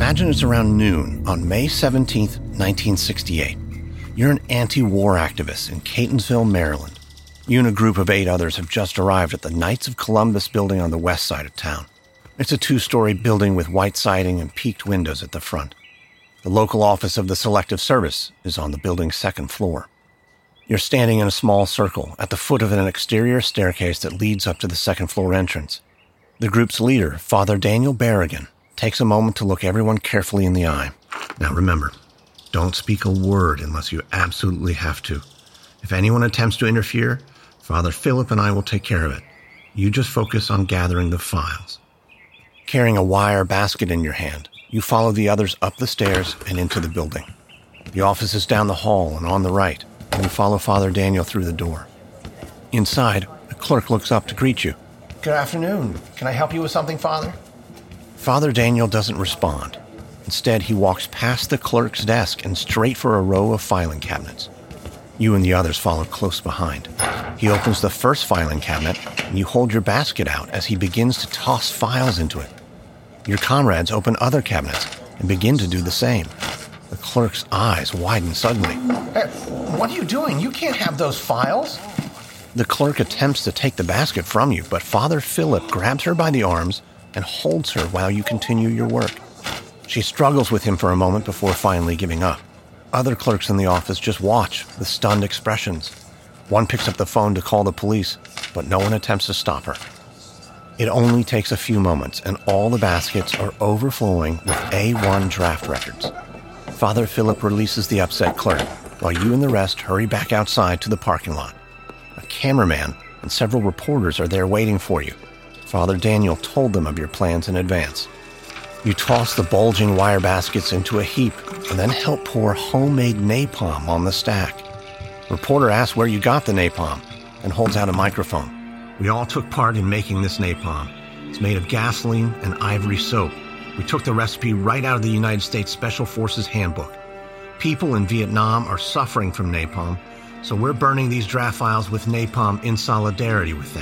Imagine it's around noon on May 17th, 1968. You're an anti-war activist in Catonsville, Maryland. You and a group of 8 others have just arrived at the Knights of Columbus building on the west side of town. It's a 2-story building with white siding and peaked windows at the front. The local office of the Selective Service is on the building's 2nd floor. You're standing in a small circle at the foot of an exterior staircase that leads up to the 2nd floor entrance. The group's leader, Father Daniel Berrigan, takes a moment to look everyone carefully in the eye. Now remember, don't speak a word unless you absolutely have to. If anyone attempts to interfere, Father Philip and I will take care of it. You just focus on gathering the files. Carrying a wire basket in your hand, you follow the others up the stairs and into the building. The office is down the hall and on the right, and you follow Father Daniel through the door. Inside, a clerk looks up to greet you. Good afternoon. Can I help you with something, Father? Father Daniel doesn't respond. Instead, he walks past the clerk's desk and straight for a row of filing cabinets. You and the others follow close behind. He opens the first filing cabinet, and you hold your basket out as he begins to toss files into it. Your comrades open other cabinets and begin to do the same. The clerk's eyes widen suddenly. Hey, what are you doing? You can't have those files. The clerk attempts to take the basket from you, but Father Philip grabs her by the arms and holds her while you continue your work. She struggles with him for a moment before finally giving up. Other clerks in the office just watch with stunned expressions. One picks up the phone to call the police, but no one attempts to stop her. It only takes a few moments, and all the baskets are overflowing with A1 draft records. Father Philip releases the upset clerk, while you and the rest hurry back outside to the parking lot. A cameraman and several reporters are there waiting for you. Father Daniel told them of your plans in advance. You toss the bulging wire baskets into a heap and then help pour homemade napalm on the stack. Reporter asks where you got the napalm and holds out a microphone. We all took part in making this napalm. It's made of gasoline and ivory soap. We took the recipe right out of the United States Special Forces Handbook. People in Vietnam are suffering from napalm, so we're burning these draft files with napalm in solidarity with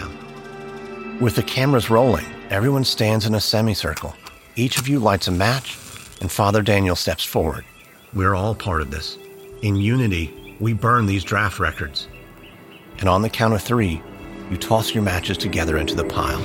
them. With the cameras rolling, everyone stands in a semicircle. Each of you lights a match, and Father Daniel steps forward. We're all part of this. In unity, we burn these draft records. And on the count of 3, you toss your matches together into the pile.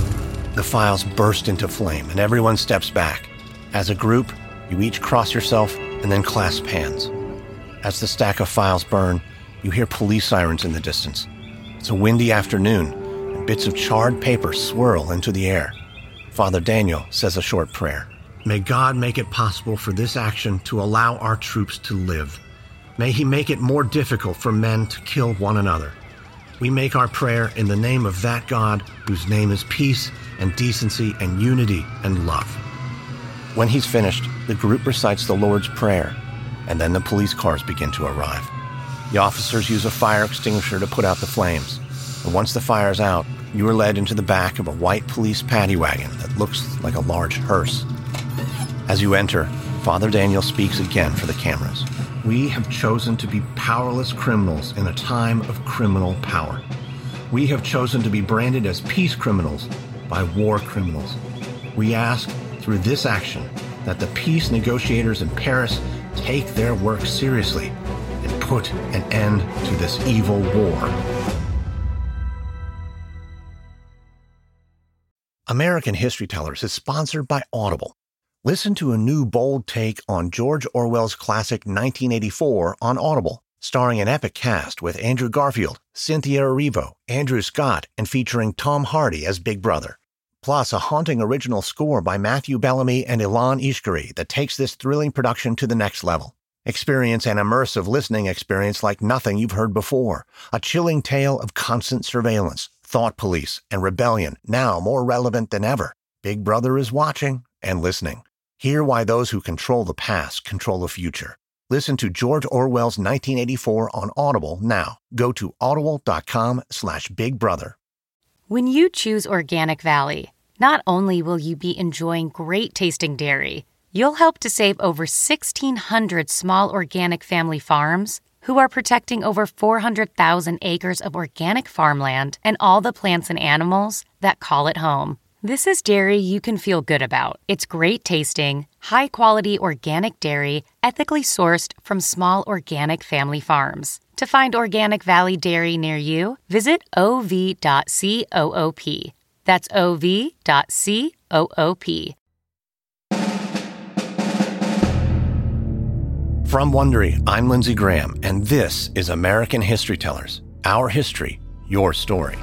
The files burst into flame, and everyone steps back. As a group, you each cross yourself and then clasp hands. As the stack of files burn, you hear police sirens in the distance. It's a windy afternoon, and bits of charred paper swirl into the air. Father Daniel says a short prayer. May God make it possible for this action to allow our troops to live. May he make it more difficult for men to kill one another. We make our prayer in the name of that God whose name is peace and decency and unity and love. When he's finished, the group recites the Lord's Prayer, and then the police cars begin to arrive. The officers use a fire extinguisher to put out the flames, and once the fire's out, you are led into the back of a white police paddy wagon that looks like a large hearse. As you enter, Father Daniel speaks again for the cameras. We have chosen to be powerless criminals in a time of criminal power. We have chosen to be branded as peace criminals by war criminals. We ask, through this action, that the peace negotiators in Paris take their work seriously and put an end to this evil war. American History Tellers is sponsored by Audible. Listen to a new bold take on George Orwell's classic 1984 on Audible, starring an epic cast with Andrew Garfield, Cynthia Erivo, Andrew Scott, and featuring Tom Hardy as Big Brother. Plus, a haunting original score by Matthew Bellamy and Ilan Ishkari that takes this thrilling production to the next level. Experience an immersive listening experience like nothing you've heard before. A chilling tale of constant surveillance, thought police, and rebellion, now more relevant than ever. Big Brother is watching and listening. Hear why those who control the past control the future. Listen to George Orwell's 1984 on Audible now. Go to audible.com/bigbrother. When you choose Organic Valley, not only will you be enjoying great tasting dairy, you'll help to save over 1,600 small organic family farms who are protecting over 400,000 acres of organic farmland and all the plants and animals that call it home. This is dairy you can feel good about. It's great tasting, high-quality organic dairy, ethically sourced from small organic family farms. To find Organic Valley Dairy near you, visit ov.coop. That's ov.coop. From Wondery, I'm Lindsey Graham, and this is American History Tellers. Our history, your story.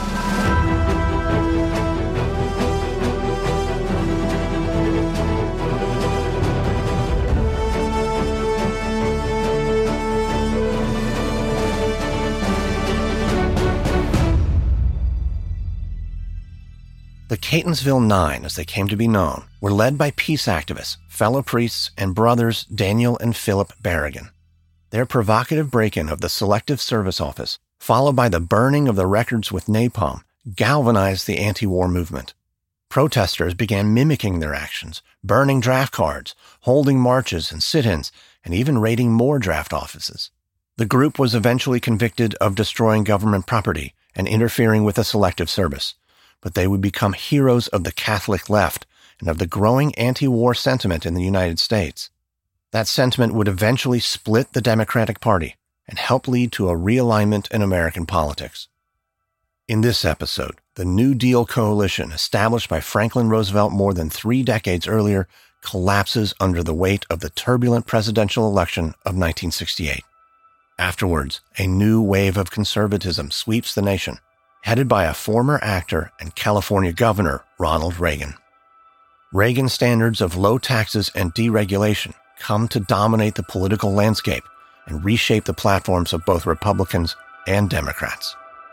The Catonsville Nine, as they came to be known, were led by peace activists, fellow priests, and brothers Daniel and Philip Berrigan. Their provocative break-in of the Selective Service Office, followed by the burning of the records with napalm, galvanized the anti-war movement. Protesters began mimicking their actions, burning draft cards, holding marches and sit-ins, and even raiding more draft offices. The group was eventually convicted of destroying government property and interfering with the Selective Service, but they would become heroes of the Catholic left and of the growing anti-war sentiment in the United States. That sentiment would eventually split the Democratic Party and help lead to a realignment in American politics. In this episode, the New Deal coalition established by Franklin Roosevelt more than 3 decades earlier collapses under the weight of the turbulent presidential election of 1968. Afterwards, a new wave of conservatism sweeps the nation, headed by a former actor and California governor, Ronald Reagan. Reagan's standards of low taxes and deregulation come to dominate the political landscape and reshape the platforms of both Republicans and Democrats.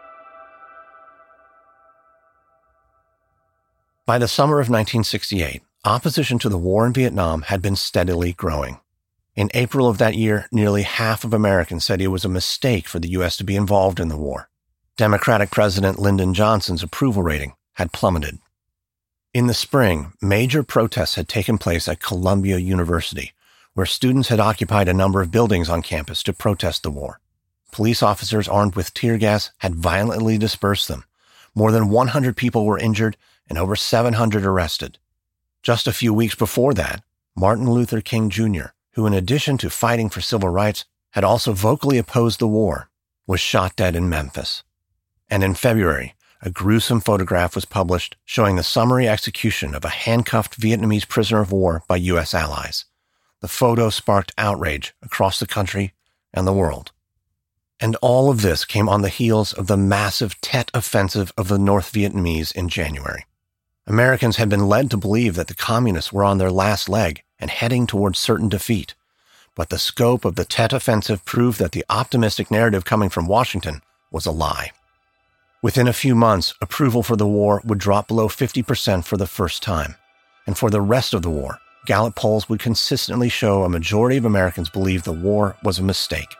By the summer of 1968, opposition to the war in Vietnam had been steadily growing. In April of that year, nearly half of Americans said it was a mistake for the U.S. to be involved in the war. Democratic President Lyndon Johnson's approval rating had plummeted. In the spring, major protests had taken place at Columbia University, where students had occupied a number of buildings on campus to protest the war. Police officers armed with tear gas had violently dispersed them. More than 100 people were injured and over 700 arrested. Just a few weeks before that, Martin Luther King Jr., who in addition to fighting for civil rights, had also vocally opposed the war, was shot dead in Memphis. And in February, a gruesome photograph was published showing the summary execution of a handcuffed Vietnamese prisoner of war by U.S. allies. The photo sparked outrage across the country and the world. And all of this came on the heels of the massive Tet Offensive of the North Vietnamese in January. Americans had been led to believe that the communists were on their last leg and heading towards certain defeat. But the scope of the Tet Offensive proved that the optimistic narrative coming from Washington was a lie. Within a few months, approval for the war would drop below 50% for the first time. And for the rest of the war, Gallup polls would consistently show a majority of Americans believed the war was a mistake.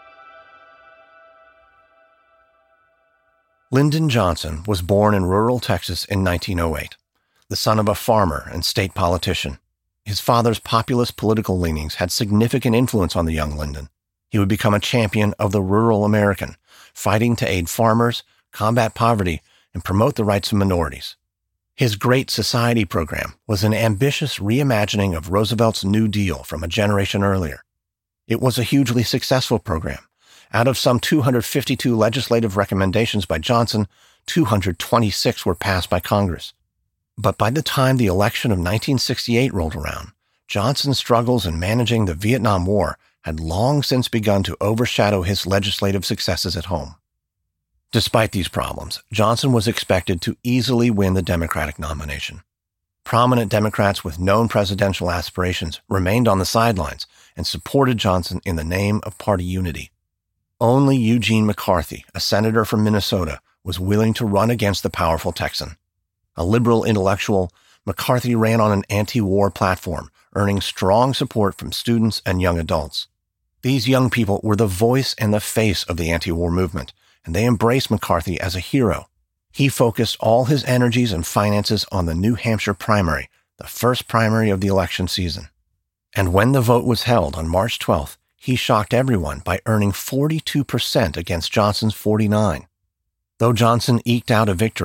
Lyndon Johnson was born in rural Texas in 1908, the son of a farmer and state politician. His father's populist political leanings had significant influence on the young Lyndon. He would become a champion of the rural American, fighting to aid farmers, combat poverty, and promote the rights of minorities. His Great Society program was an ambitious reimagining of Roosevelt's New Deal from a generation earlier. It was a hugely successful program. Out of some 252 legislative recommendations by Johnson, 226 were passed by Congress. But by the time the election of 1968 rolled around, Johnson's struggles in managing the Vietnam War had long since begun to overshadow his legislative successes at home. Despite these problems, Johnson was expected to easily win the Democratic nomination. Prominent Democrats with known presidential aspirations remained on the sidelines and supported Johnson in the name of party unity. Only Eugene McCarthy, a senator from Minnesota, was willing to run against the powerful Texan. A liberal intellectual, McCarthy ran on an anti-war platform, earning strong support from students and young adults. These young people were the voice and the face of the anti-war movement, and they embraced McCarthy as a hero. He focused all his energies and finances on the New Hampshire primary, the first primary of the election season. And when the vote was held on March 12th, he shocked everyone by earning 42% against Johnson's 49%. Though Johnson eked out a victory,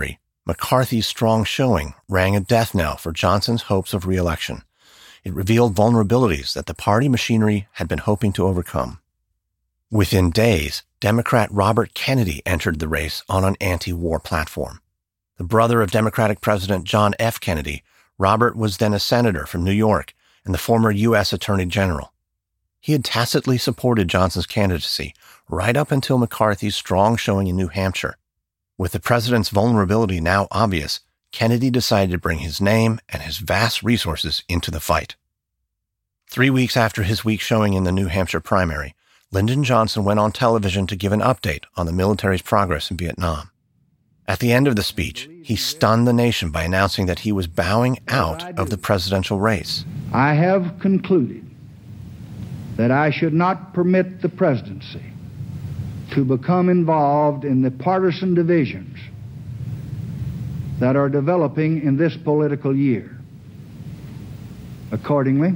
McCarthy's strong showing rang a death knell for Johnson's hopes of re-election. It revealed vulnerabilities that the party machinery had been hoping to overcome. Within days, Democrat Robert Kennedy entered the race on an anti-war platform. The brother of Democratic President John F. Kennedy, Robert was then a senator from New York and the former U.S. Attorney General. He had tacitly supported Johnson's candidacy right up until McCarthy's strong showing in New Hampshire. With the president's vulnerability now obvious, Kennedy decided to bring his name and his vast resources into the fight. 3 weeks after his weak showing in the New Hampshire primary, Lyndon Johnson went on television to give an update on the military's progress in Vietnam. At the end of the speech, he stunned the nation by announcing that he was bowing out of the presidential race. I have concluded that I should not permit the presidency to become involved in the partisan divisions that are developing in this political year. Accordingly,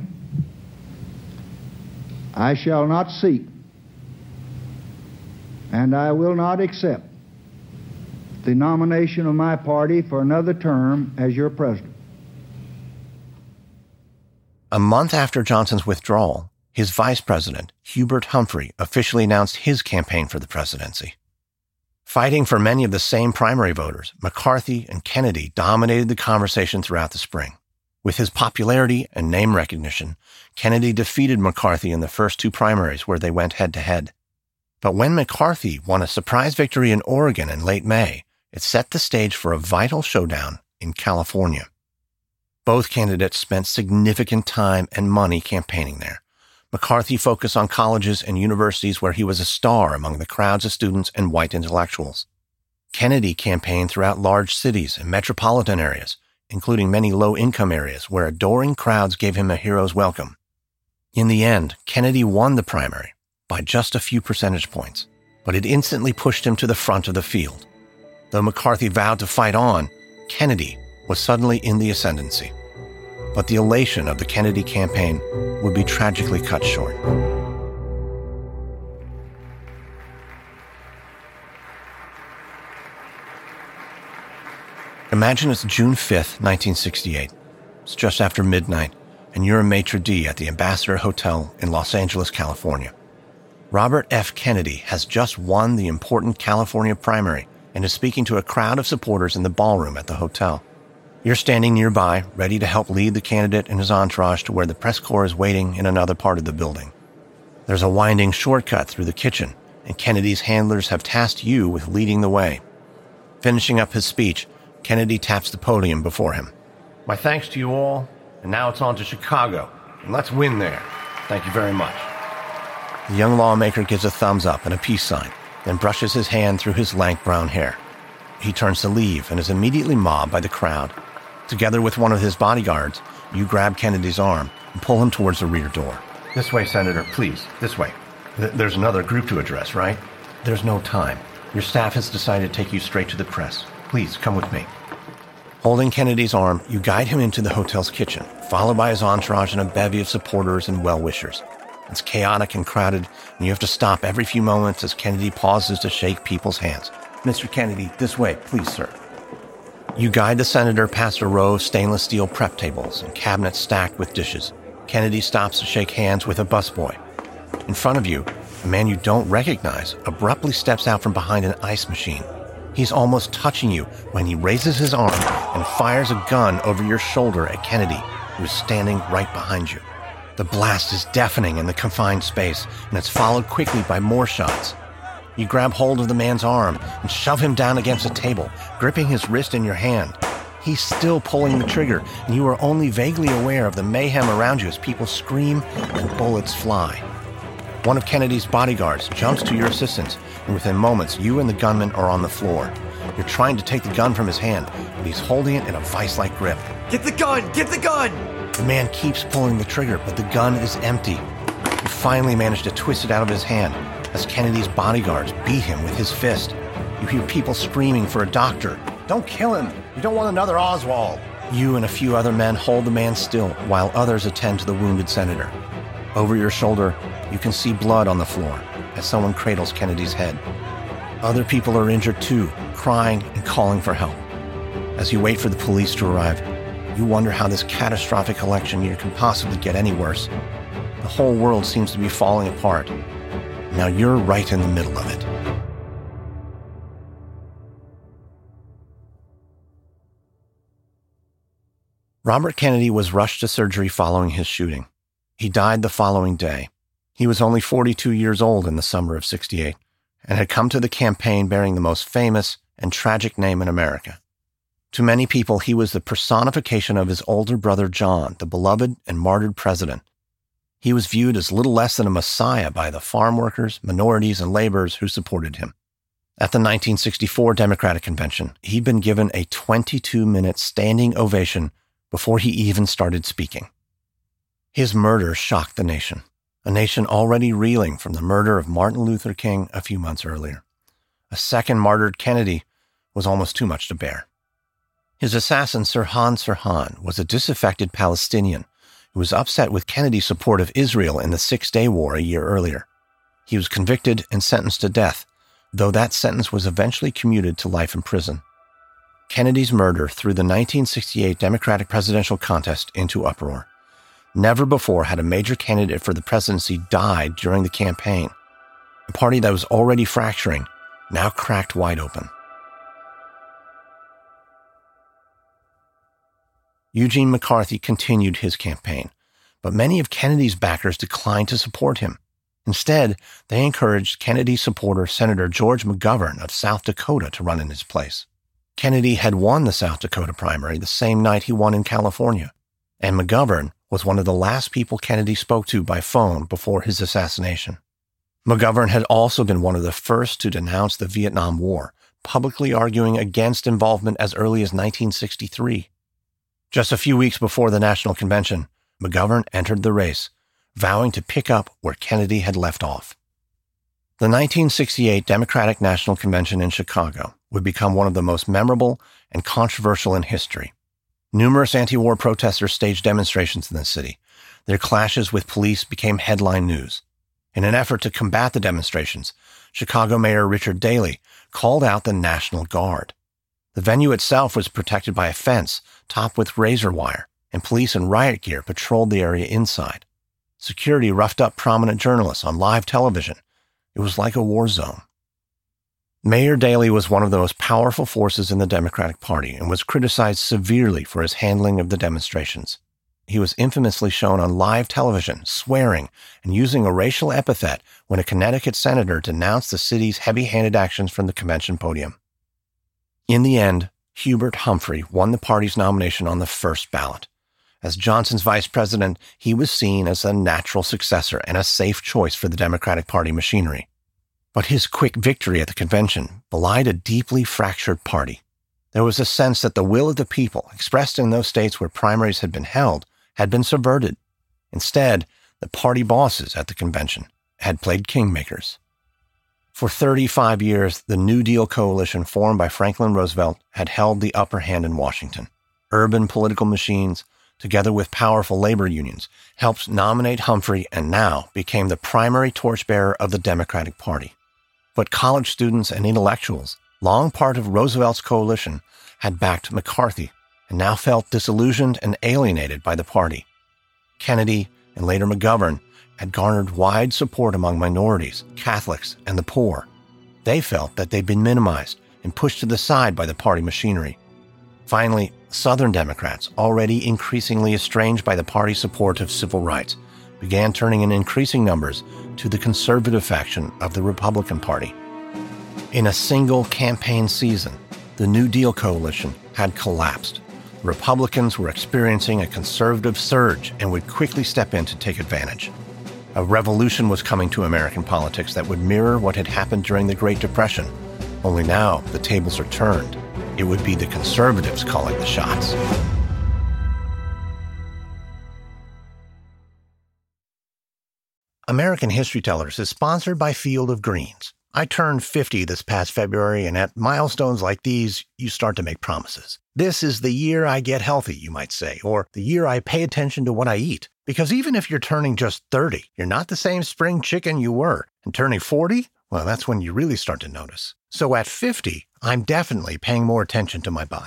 I shall not seek and I will not accept the nomination of my party for another term as your president. A month after Johnson's withdrawal, his vice president, Hubert Humphrey, officially announced his campaign for the presidency. Fighting for many of the same primary voters, McCarthy and Kennedy dominated the conversation throughout the spring. With his popularity and name recognition, Kennedy defeated McCarthy in the first two primaries where they went head-to-head. But when McCarthy won a surprise victory in Oregon in late May, it set the stage for a vital showdown in California. Both candidates spent significant time and money campaigning there. McCarthy focused on colleges and universities where he was a star among the crowds of students and white intellectuals. Kennedy campaigned throughout large cities and metropolitan areas, including many low-income areas where adoring crowds gave him a hero's welcome. In the end, Kennedy won the primary by just a few percentage points, but it instantly pushed him to the front of the field. Though McCarthy vowed to fight on, Kennedy was suddenly in the ascendancy. But the elation of the Kennedy campaign would be tragically cut short. Imagine it's June 5th, 1968. It's just after midnight, and you're a maitre d' at the Ambassador Hotel in Los Angeles, California. Robert F. Kennedy has just won the important California primary and is speaking to a crowd of supporters in the ballroom at the hotel. You're standing nearby, ready to help lead the candidate and his entourage to where the press corps is waiting in another part of the building. There's a winding shortcut through the kitchen, and Kennedy's handlers have tasked you with leading the way. Finishing up his speech, Kennedy taps the podium before him. My thanks to you all, and now it's on to Chicago, and let's win there. Thank you very much. The young lawmaker gives a thumbs up and a peace sign, then brushes his hand through his lank brown hair. He turns to leave and is immediately mobbed by the crowd. Together with one of his bodyguards, you grab Kennedy's arm and pull him towards the rear door. This way, Senator, please, this way. There's another group to address, right? There's no time. Your staff has decided to take you straight to the press. Please, come with me. Holding Kennedy's arm, you guide him into the hotel's kitchen, followed by his entourage and a bevy of supporters and well-wishers. It's chaotic and crowded, and you have to stop every few moments as Kennedy pauses to shake people's hands. Mr. Kennedy, this way, please, sir. You guide the senator past a row of stainless steel prep tables and cabinets stacked with dishes. Kennedy stops to shake hands with a busboy. In front of you, a man you don't recognize abruptly steps out from behind an ice machine. He's almost touching you when he raises his arm and fires a gun over your shoulder at Kennedy, who is standing right behind you. The blast is deafening in the confined space, and it's followed quickly by more shots. You grab hold of the man's arm and shove him down against a table, gripping his wrist in your hand. He's still pulling the trigger, and you are only vaguely aware of the mayhem around you as people scream and bullets fly. One of Kennedy's bodyguards jumps to your assistance, and within moments, you and the gunman are on the floor. You're trying to take the gun from his hand, but he's holding it in a vice-like grip. Get the gun! Get the gun! The man keeps pulling the trigger, but the gun is empty. You finally manage to twist it out of his hand as Kennedy's bodyguards beat him with his fist. You hear people screaming for a doctor. Don't kill him! You don't want another Oswald! You and a few other men hold the man still while others attend to the wounded senator. Over your shoulder, you can see blood on the floor as someone cradles Kennedy's head. Other people are injured too, crying and calling for help. As you wait for the police to arrive, you wonder how this catastrophic election year can possibly get any worse. The whole world seems to be falling apart. Now you're right in the middle of it. Robert Kennedy was rushed to surgery following his shooting. He died the following day. He was only 42 years old in the summer of '68 and had come to the campaign bearing the most famous and tragic name in America. To many people, he was the personification of his older brother John, the beloved and martyred president. He was viewed as little less than a messiah by the farm workers, minorities, and laborers who supported him. At the 1964 Democratic Convention, he'd been given a 22-minute standing ovation before he even started speaking. His murder shocked the nation, a nation already reeling from the murder of Martin Luther King a few months earlier. A second martyred Kennedy was almost too much to bear. His assassin, Sirhan Sirhan, was a disaffected Palestinian who was upset with Kennedy's support of Israel in the Six-Day War a year earlier. He was convicted and sentenced to death, though that sentence was eventually commuted to life in prison. Kennedy's murder threw the 1968 Democratic presidential contest into uproar. Never before had a major candidate for the presidency died during the campaign. A party that was already fracturing now cracked wide open. Eugene McCarthy continued his campaign, but many of Kennedy's backers declined to support him. Instead, they encouraged Kennedy supporter Senator George McGovern of South Dakota to run in his place. Kennedy had won the South Dakota primary the same night he won in California, and McGovern was one of the last people Kennedy spoke to by phone before his assassination. McGovern had also been one of the first to denounce the Vietnam War, publicly arguing against involvement as early as 1963. Just a few weeks before the National Convention, McGovern entered the race, vowing to pick up where Kennedy had left off. The 1968 Democratic National Convention in Chicago would become one of the most memorable and controversial in history. Numerous anti-war protesters staged demonstrations in the city. Their clashes with police became headline news. In an effort to combat the demonstrations, Chicago Mayor Richard Daley called out the National Guard. The venue itself was protected by a fence topped with razor wire, and police in riot gear patrolled the area inside. Security roughed up prominent journalists on live television. It was like a war zone. Mayor Daley was one of the most powerful forces in the Democratic Party and was criticized severely for his handling of the demonstrations. He was infamously shown on live television swearing and using a racial epithet when a Connecticut senator denounced the city's heavy-handed actions from the convention podium. In the end, Hubert Humphrey won the party's nomination on the first ballot. As Johnson's vice president, he was seen as a natural successor and a safe choice for the Democratic Party machinery. But his quick victory at the convention belied a deeply fractured party. There was a sense that the will of the people, expressed in those states where primaries had been held, had been subverted. Instead, the party bosses at the convention had played kingmakers. For 35 years, the New Deal coalition formed by Franklin Roosevelt had held the upper hand in Washington. Urban political machines, together with powerful labor unions, helped nominate Humphrey and now became the primary torchbearer of the Democratic Party. But college students and intellectuals, long part of Roosevelt's coalition, had backed McCarthy and now felt disillusioned and alienated by the party. Kennedy and later McGovern had garnered wide support among minorities, Catholics, and the poor. They felt that they'd been minimized and pushed to the side by the party machinery. Finally, Southern Democrats, already increasingly estranged by the party's support of civil rights, began turning in increasing numbers to the conservative faction of the Republican Party. In a single campaign season, the New Deal coalition had collapsed. Republicans were experiencing a conservative surge and would quickly step in to take advantage. A revolution was coming to American politics that would mirror what had happened during the Great Depression. Only now the tables are turned. It would be the conservatives calling the shots. American History Tellers is sponsored by Field of Greens. I turned 50 this past February, and at milestones like these, you start to make promises. This is the year I get healthy, you might say, or the year I pay attention to what I eat. Because even if you're turning just 30, you're not the same spring chicken you were. And turning 40, well, that's when you really start to notice. So at 50, I'm definitely paying more attention to my body.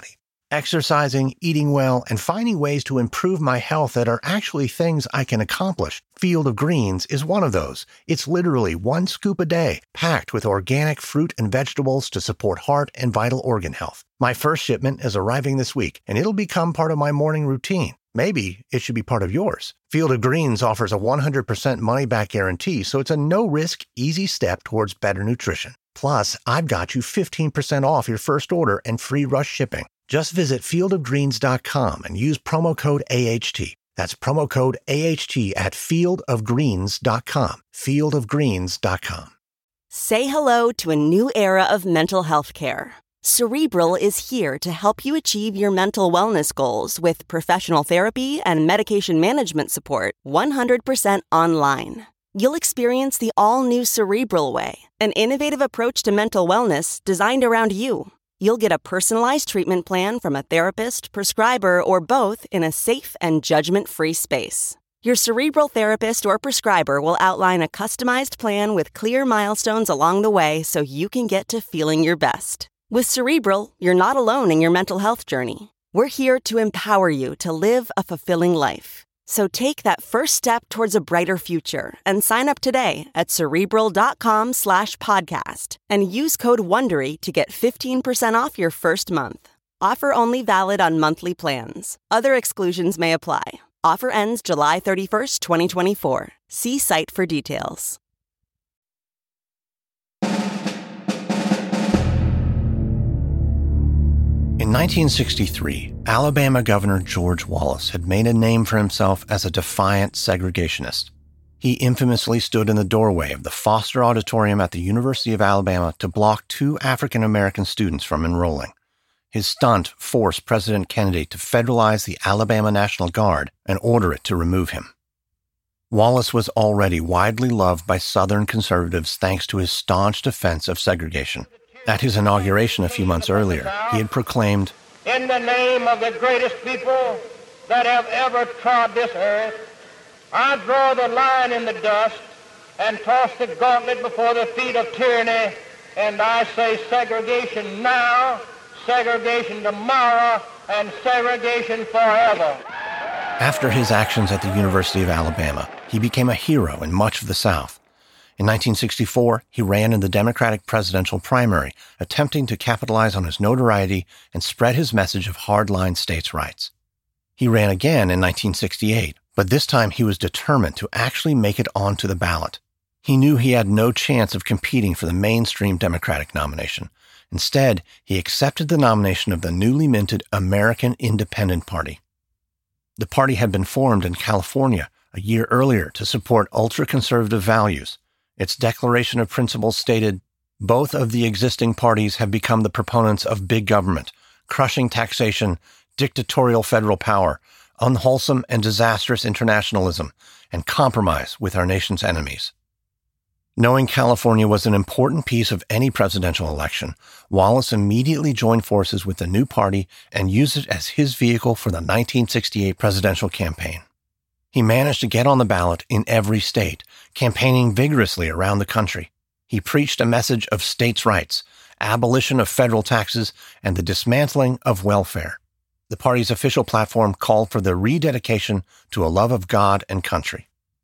Exercising, eating well, and finding ways to improve my health that are actually things I can accomplish. Field of Greens is one of those. It's literally 1 scoop a day, packed with organic fruit and vegetables to support heart and vital organ health. My first shipment is arriving this week, and it'll become part of my morning routine. Maybe it should be part of yours. Field of Greens offers a 100% money-back guarantee, so it's a no-risk, easy step towards better nutrition. Plus, I've got you 15% off your first order and free rush shipping. Just visit fieldofgreens.com and use promo code AHT. That's promo code AHT at fieldofgreens.com. Fieldofgreens.com. Say hello to a new era of mental health care. Cerebral is here to help you achieve your mental wellness goals with professional therapy and medication management support 100% online. You'll experience the all-new Cerebral Way, an innovative approach to mental wellness designed around you. You'll get a personalized treatment plan from a therapist, prescriber, or both in a safe and judgment-free space. Your Cerebral therapist or prescriber will outline a customized plan with clear milestones along the way so you can get to feeling your best. With Cerebral, you're not alone in your mental health journey. We're here to empower you to live a fulfilling life. So take that first step towards a brighter future and sign up today at Cerebral.com/podcast and use code WONDERY to get 15% off your first month. Offer only valid on monthly plans. Other exclusions may apply. Offer ends July 31st, 2024. See site for details. In 1963, Alabama Governor George Wallace had made a name for himself as a defiant segregationist. He infamously stood in the doorway of the Foster Auditorium at the University of Alabama to block 2 African-American students from enrolling. His stunt forced President Kennedy to federalize the Alabama National Guard and order it to remove him. Wallace was already widely loved by Southern conservatives thanks to his staunch defense of segregation. At his inauguration a few months earlier, he had proclaimed, "In the name of the greatest people that have ever trod this earth, I draw the line in the dust and toss the gauntlet before the feet of tyranny, and I say segregation now, segregation tomorrow, and segregation forever." After his actions at the University of Alabama, he became a hero in much of the South. In 1964, he ran in the Democratic presidential primary, attempting to capitalize on his notoriety and spread his message of hardline states' rights. He ran again in 1968, but this time he was determined to actually make it onto the ballot. He knew he had no chance of competing for the mainstream Democratic nomination. Instead, he accepted the nomination of the newly minted American Independent Party. The party had been formed in California a year earlier to support ultra-conservative values. Its declaration of principles stated, "Both of the existing parties have become the proponents of big government, crushing taxation, dictatorial federal power, unwholesome and disastrous internationalism, and compromise with our nation's enemies." Knowing California was an important piece of any presidential election, Wallace immediately joined forces with the new party and used it as his vehicle for the 1968 presidential campaign. He managed to get on the ballot in every state, campaigning vigorously around the country. He preached a message of states' rights, abolition of federal taxes, and the dismantling of welfare. The party's official platform called for the rededication to a love of God and country.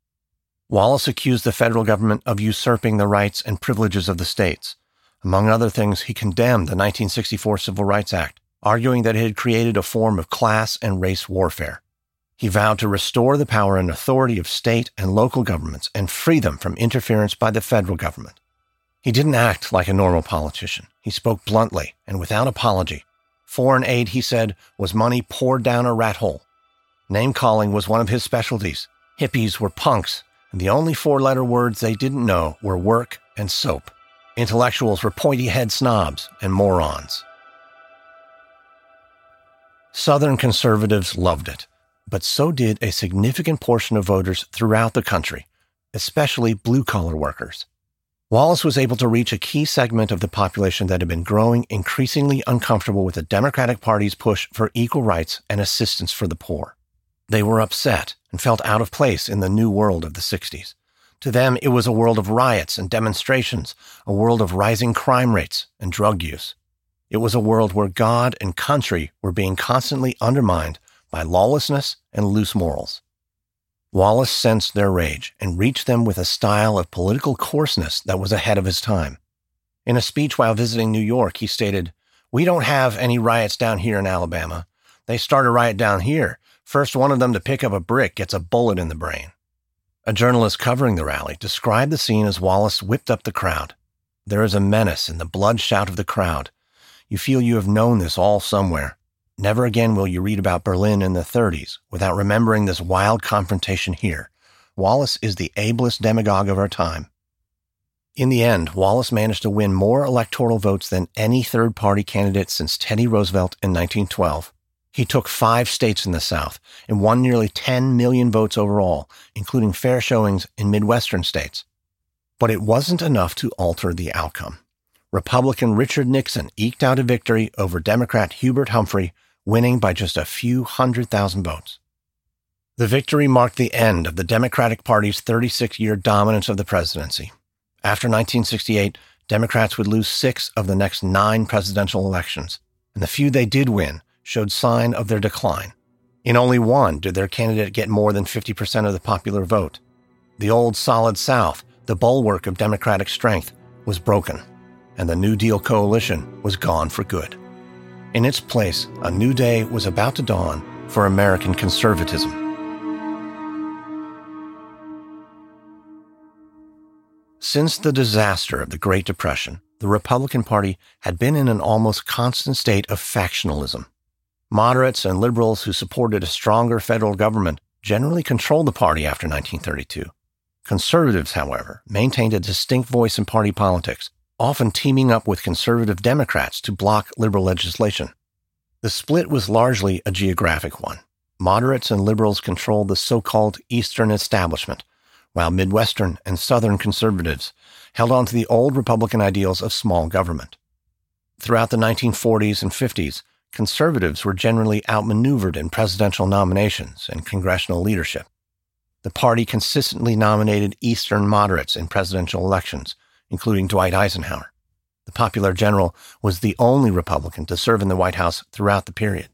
Wallace accused the federal government of usurping the rights and privileges of the states. Among other things, he condemned the 1964 Civil Rights Act, arguing that it had created a form of class and race warfare. He vowed to restore the power and authority of state and local governments and free them from interference by the federal government. He didn't act like a normal politician. He spoke bluntly and without apology. Foreign aid, he said, was money poured down a rat hole. Name-calling was one of his specialties. Hippies were punks, and the only 4-letter words they didn't know were work and soap. Intellectuals were pointy-head snobs and morons. Southern conservatives loved it, but so did a significant portion of voters throughout the country, especially blue-collar workers. Wallace was able to reach a key segment of the population that had been growing increasingly uncomfortable with the Democratic Party's push for equal rights and assistance for the poor. They were upset and felt out of place in the new world of the 60s. To them, it was a world of riots and demonstrations, a world of rising crime rates and drug use. It was a world where God and country were being constantly undermined by lawlessness and loose morals. Wallace sensed their rage and reached them with a style of political coarseness that was ahead of his time. In a speech while visiting New York, he stated, "We don't have any riots down here in Alabama. They start a riot down here. First one of them to pick up a brick gets a bullet in the brain." A journalist covering the rally described the scene as Wallace whipped up the crowd. "There is a menace in the blood shout of the crowd. You feel you have known this all somewhere. Never again will you read about Berlin in the 30s without remembering this wild confrontation here. Wallace is the ablest demagogue of our time." In the end, Wallace managed to win more electoral votes than any third-party candidate since Teddy Roosevelt in 1912. He took 5 states in the South and won nearly 10 million votes overall, including fair showings in Midwestern states. But it wasn't enough to alter the outcome. Republican Richard Nixon eked out a victory over Democrat Hubert Humphrey, winning by just a few 100,000 votes. The victory marked the end of the Democratic Party's 36-year dominance of the presidency. After 1968, Democrats would lose 6 of the next 9 presidential elections, and the few they did win showed sign of their decline. In only one did their candidate get more than 50% of the popular vote. The old solid South, the bulwark of Democratic strength, was broken, and the New Deal coalition was gone for good. In its place, a new day was about to dawn for American conservatism. Since the disaster of the Great Depression, the Republican Party had been in an almost constant state of factionalism. Moderates and liberals who supported a stronger federal government generally controlled the party after 1932. Conservatives, however, maintained a distinct voice in party politics, often teaming up with conservative Democrats to block liberal legislation. The split was largely a geographic one. Moderates and liberals controlled the so-called Eastern establishment, while Midwestern and Southern conservatives held on to the old Republican ideals of small government. Throughout the 1940s and 50s, conservatives were generally outmaneuvered in presidential nominations and congressional leadership. The party consistently nominated Eastern moderates in presidential elections, including Dwight Eisenhower. The popular general was the only Republican to serve in the White House throughout the period.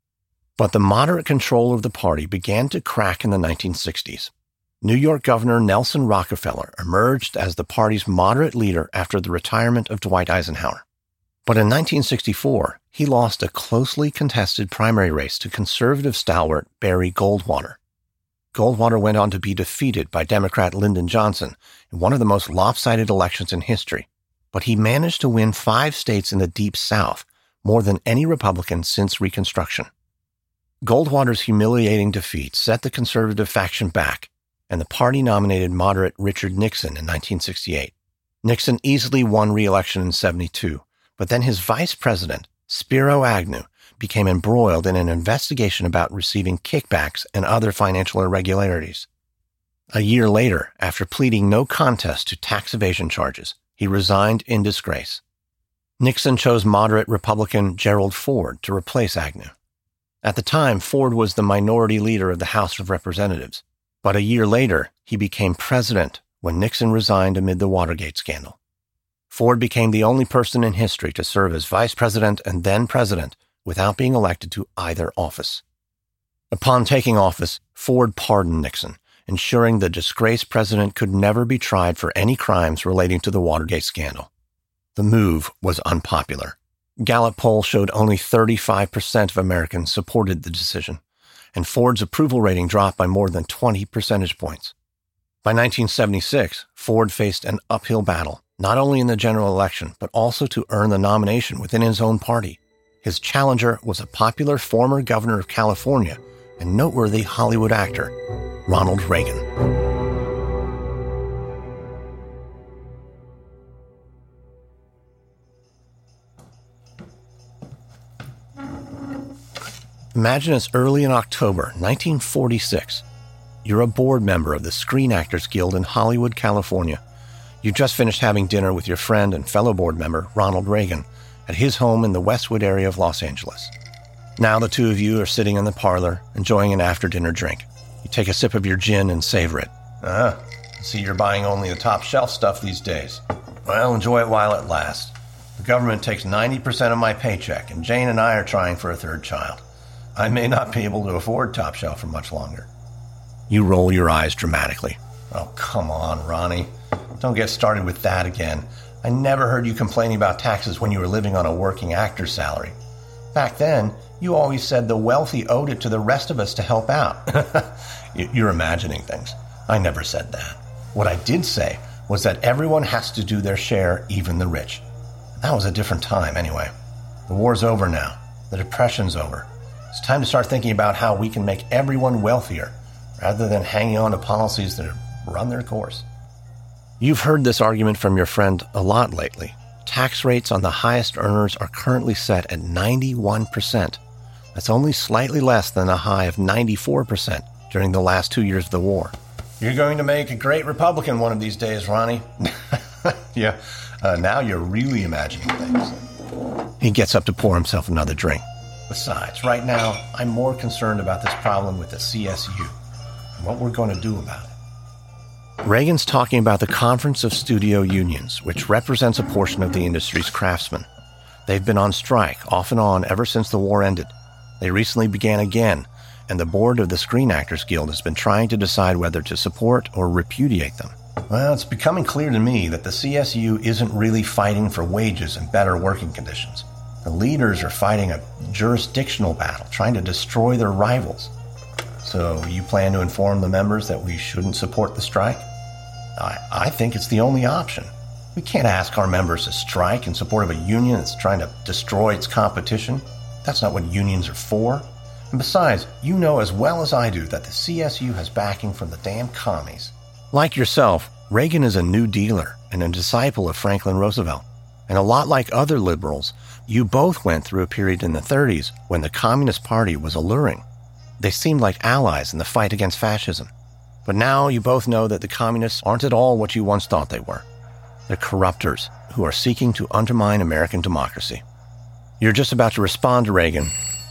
But the moderate control of the party began to crack in the 1960s. New York Governor Nelson Rockefeller emerged as the party's moderate leader after the retirement of Dwight Eisenhower. But in 1964, he lost a closely contested primary race to conservative stalwart Barry Goldwater. Goldwater went on to be defeated by Democrat Lyndon Johnson in one of the most lopsided elections in history, but he managed to win 5 states in the Deep South, more than any Republican since Reconstruction. Goldwater's humiliating defeat set the conservative faction back, and the party nominated moderate Richard Nixon in 1968. Nixon easily won re-election in 1972, but then his vice president, Spiro Agnew, became embroiled in an investigation about receiving kickbacks and other financial irregularities. A year later, after pleading no contest to tax evasion charges, he resigned in disgrace. Nixon chose moderate Republican Gerald Ford to replace Agnew. At the time, Ford was the minority leader of the House of Representatives, but a year later, he became president when Nixon resigned amid the Watergate scandal. Ford became the only person in history to serve as vice president and then president without being elected to either office. Upon taking office, Ford pardoned Nixon, ensuring the disgraced president could never be tried for any crimes relating to the Watergate scandal. The move was unpopular. Gallup polls showed only 35% of Americans supported the decision, and Ford's approval rating dropped by more than 20 percentage points. By 1976, Ford faced an uphill battle, not only in the general election, but also to earn the nomination within his own party. His challenger was a popular former governor of California and noteworthy Hollywood actor, Ronald Reagan. Imagine it's early in October 1946. You're a board member of the Screen Actors Guild in Hollywood, California. You just finished having dinner with your friend and fellow board member, Ronald Reagan, at his home in the Westwood area of Los Angeles. Now the two of you are sitting in the parlor, enjoying an after-dinner drink. You take a sip of your gin and savor it. I see you're buying only the top-shelf stuff these days. Well, enjoy it while it lasts. The The government takes 90% of my paycheck, and Jane and I are trying for a third child. I may not be able to afford Top Shelf for much longer." You roll your eyes dramatically. "Oh, come on, Ronnie. Don't get started with that again. I never heard you complaining about taxes when you were living on a working actor's salary. Back then, you always said the wealthy owed it to the rest of us to help out." You're imagining things. I never said that. What I did say was that everyone has to do their share, even the rich. That was a different time anyway. The war's over now. The Depression's over. It's time to start thinking about how we can make everyone wealthier, rather than hanging on to policies that have run their course. You've heard this argument from your friend a lot lately. Tax rates on the highest earners are currently set at 91%. That's only slightly less than a high of 94% during the last 2 years of the war. You're going to make a great Republican one of these days, Ronnie. Yeah, now you're really imagining things. He gets up to pour himself another drink. Besides, right now, I'm more concerned about this problem with the CSU and what we're going to do about it. Reagan's talking about the Conference of Studio Unions, which represents a portion of the industry's craftsmen. They've been on strike, off and on, ever since the war ended. They recently began again, and the board of the Screen Actors Guild has been trying to decide whether to support or repudiate them. Well, it's becoming clear to me that the CSU isn't really fighting for wages and better working conditions. The leaders are fighting a jurisdictional battle, trying to destroy their rivals. So you plan to inform the members that we shouldn't support the strike? I think it's the only option. We can't ask our members to strike in support of a union that's trying to destroy its competition. That's not what unions are for. And besides, you know as well as I do that the CSU has backing from the damn commies. Like yourself, Reagan is a New Dealer and a disciple of Franklin Roosevelt. And a lot like other liberals, you both went through a period in the 30s when the Communist Party was alluring. They seemed like allies in the fight against fascism. But now you both know that the communists aren't at all what you once thought they were. They're corruptors who are seeking to undermine American democracy. You're just about to respond to Reagan.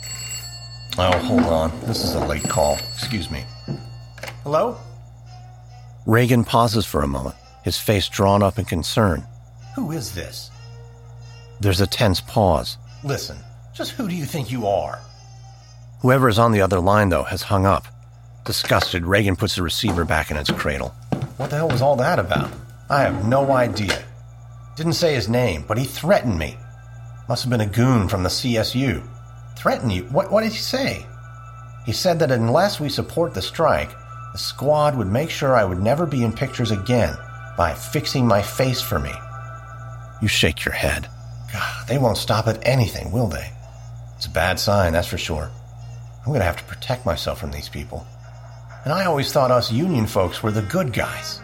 Oh, hold on. This is a late call. Excuse me. Hello? Reagan pauses for a moment, his face drawn up in concern. Who is this? There's a tense pause. Listen, just who do you think you are? Whoever is on the other line, though, has hung up. Disgusted, Reagan puts the receiver back in its cradle. What the hell was all that about? I have no idea. Didn't say his name, but he threatened me. Must have been a goon from the CSU. Threaten you? What did he say? He said that unless we support the strike, the squad would make sure I would never be in pictures again by fixing my face for me. You shake your head. God, they won't stop at anything, will they? It's a bad sign, that's for sure. I'm going to have to protect myself from these people. And I always thought us union folks were the good guys.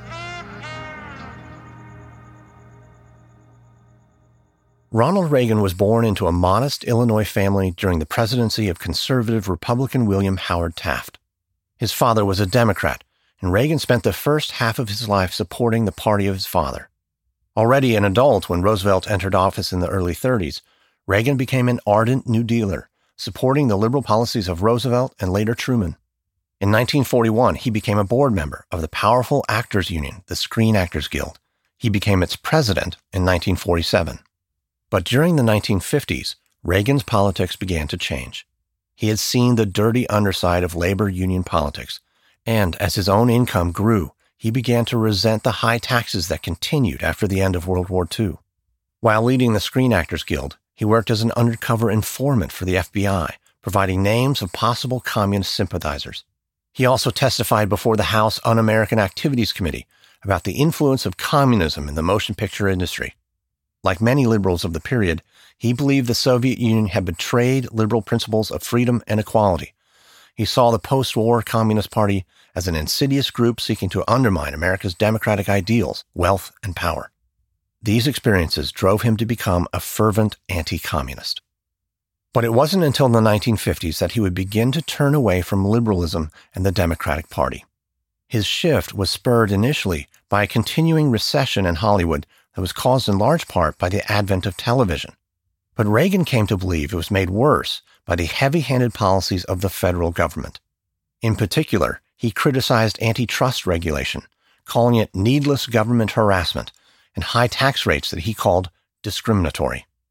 Ronald Reagan was born into a modest Illinois family during the presidency of conservative Republican William Howard Taft. His father was a Democrat, and Reagan spent the first half of his life supporting the party of his father. Already an adult when Roosevelt entered office in the early 30s, Reagan became an ardent New Dealer, supporting the liberal policies of Roosevelt and later Truman. In 1941, he became a board member of the powerful actors union, the Screen Actors Guild. He became its president in 1947. But during the 1950s, Reagan's politics began to change. He had seen the dirty underside of labor union politics, and as his own income grew, he began to resent the high taxes that continued after the end of World War II. While leading the Screen Actors Guild, he worked as an undercover informant for the FBI, providing names of possible communist sympathizers. He also testified before the House Un-American Activities Committee about the influence of communism in the motion picture industry. Like many liberals of the period, he believed the Soviet Union had betrayed liberal principles of freedom and equality. He saw the post-war Communist Party as an insidious group seeking to undermine America's democratic ideals, wealth, and power. These experiences drove him to become a fervent anti-communist. But it wasn't until the 1950s that he would begin to turn away from liberalism and the Democratic Party. His shift was spurred initially by a continuing recession in Hollywood that was caused in large part by the advent of television. But Reagan came to believe it was made worse by the heavy-handed policies of the federal government. In particular, he criticized antitrust regulation, calling it needless government harassment and high tax rates that he called discriminatory.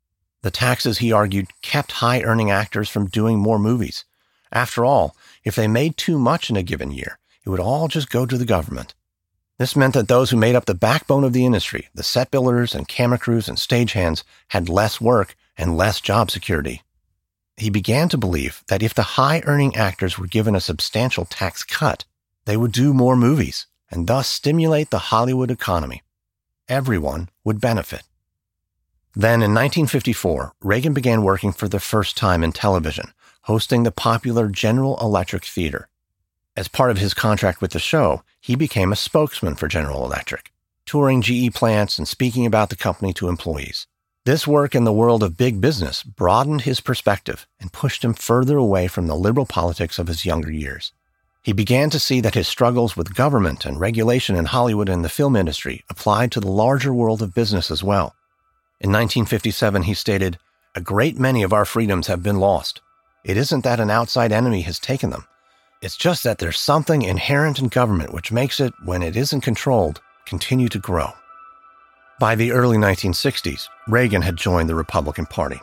The taxes, he argued, kept high-earning actors from doing more movies. After all, if they made too much in a given year, it would all just go to the government. This meant that those who made up the backbone of the industry, the set builders and camera crews and stagehands, had less work and less job security. He began to believe that if the high-earning actors were given a substantial tax cut, they would do more movies and thus stimulate the Hollywood economy. Everyone would benefit. Then in 1954, Reagan began working for the first time in television, hosting the popular General Electric Theater. As part of his contract with the show, he became a spokesman for General Electric, touring GE plants and speaking about the company to employees. This work in the world of big business broadened his perspective and pushed him further away from the liberal politics of his younger years. He began to see that his struggles with government and regulation in Hollywood and the film industry applied to the larger world of business as well. In 1957, he stated, "A great many of our freedoms have been lost. It isn't that an outside enemy has taken them. It's just that there's something inherent in government which makes it, when it isn't controlled, continue to grow." By the early 1960s, Reagan had joined the Republican Party.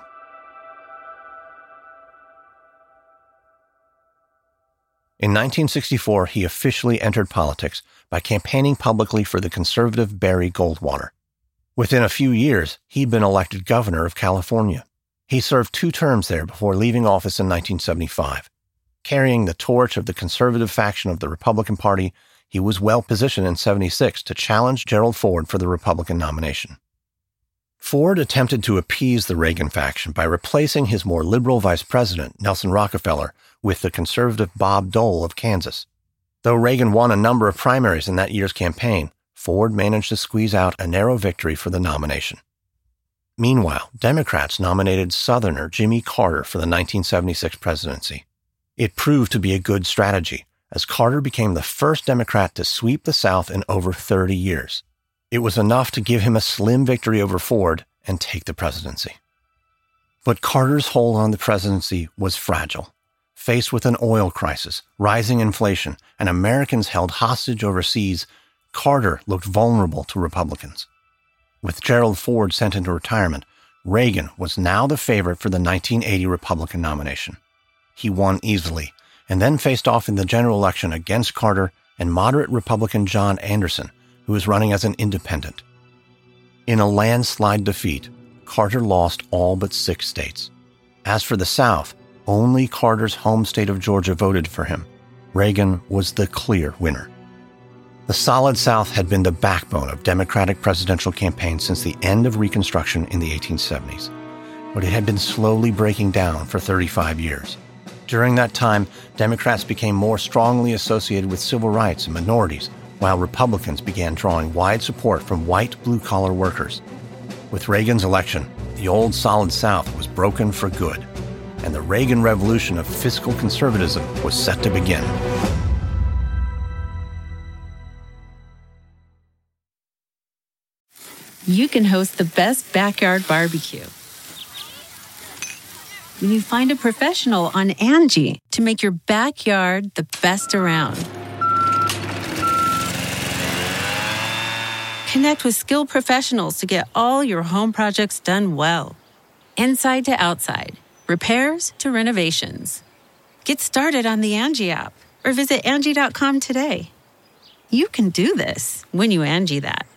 In 1964, he officially entered politics by campaigning publicly for the conservative Barry Goldwater. Within a few years, he'd been elected governor of California. He served 2 terms there before leaving office in 1975. Carrying the torch of the conservative faction of the Republican Party, he was well positioned in 76 to challenge Gerald Ford for the Republican nomination. Ford attempted to appease the Reagan faction by replacing his more liberal vice president, Nelson Rockefeller, with the conservative Bob Dole of Kansas. Though Reagan won a number of primaries in that year's campaign, Ford managed to squeeze out a narrow victory for the nomination. Meanwhile, Democrats nominated Southerner Jimmy Carter for the 1976 presidency. It proved to be a good strategy, as Carter became the first Democrat to sweep the South in over 30 years. It was enough to give him a slim victory over Ford and take the presidency. But Carter's hold on the presidency was fragile. Faced with an oil crisis, rising inflation, and Americans held hostage overseas, Carter looked vulnerable to Republicans. With Gerald Ford sent into retirement, Reagan was now the favorite for the 1980 Republican nomination. He won easily, and then faced off in the general election against Carter and moderate Republican John Anderson, who was running as an independent. In a landslide defeat, Carter lost all but 6 states. As for the South, only Carter's home state of Georgia voted for him. Reagan was the clear winner. The Solid South had been the backbone of Democratic presidential campaigns since the end of Reconstruction in the 1870s, but it had been slowly breaking down for 35 years. During that time, Democrats became more strongly associated with civil rights and minorities, while Republicans began drawing wide support from white blue-collar workers. With Reagan's election, the old Solid South was broken for good, and the Reagan revolution of fiscal conservatism was set to begin. You can host the best backyard barbecue when you find a professional on Angie to make your backyard the best around. Connect with skilled professionals to get all your home projects done well. Inside to outside, repairs to renovations. Get started on the Angie app or visit Angie.com today. You can do this when you Angie that.